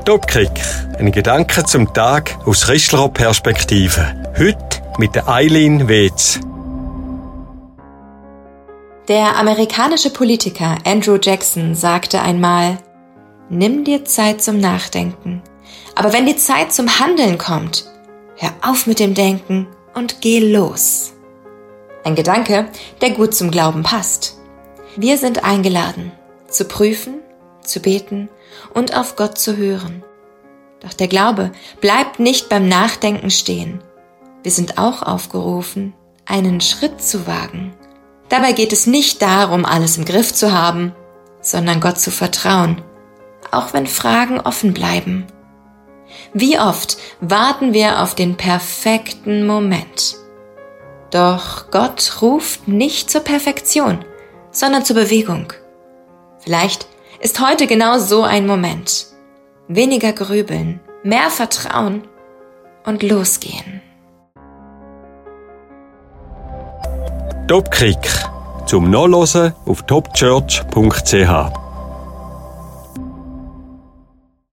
Topkick. Ein Gedanke zum Tag aus christlicher Perspektive. Heute mit der Eileen Wetz. Der amerikanische Politiker Andrew Jackson sagte einmal: Nimm dir Zeit zum Nachdenken. Aber wenn die Zeit zum Handeln kommt, hör auf mit dem Denken und geh los. Ein Gedanke, der gut zum Glauben passt. Wir sind eingeladen, zu prüfen, zu beten und auf Gott zu hören. Doch der Glaube bleibt nicht beim Nachdenken stehen. Wir sind auch aufgerufen, einen Schritt zu wagen. Dabei geht es nicht darum, alles im Griff zu haben, sondern Gott zu vertrauen, auch wenn Fragen offen bleiben. Wie oft warten wir auf den perfekten Moment? Doch Gott ruft nicht zur Perfektion, sondern zur Bewegung. Vielleicht ist heute genau so ein Moment. Weniger grübeln, mehr Vertrauen und losgehen. Topkick. Zum Nachlesen auf topchurch.ch.